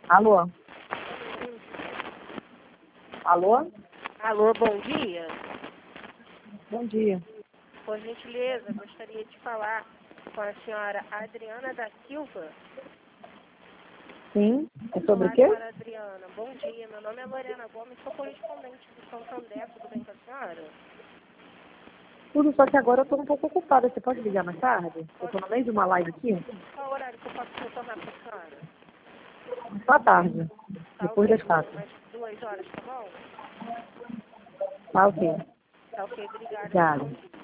Alô? Alô? Alô, bom dia. Bom dia. Por gentileza, gostaria de falar com a senhora Adriana da Silva. Sim? É sobre o Olá, quê? senhora Adriana. Bom dia. Meu nome é Lorena Gomes, sou correspondente do Santander. Tudo bem com a senhora? Tudo, só que agora eu tô um pouco ocupada. Você pode ligar mais tarde? Eu tô no meio de uma live aqui. Qual horário que eu posso retornar para a senhora? Só à tarde. Tá Depois ok, das 4. umas 2 horas, tá bom? Tá ok. Tá ok, obrigada. Obrigada. Bom dia.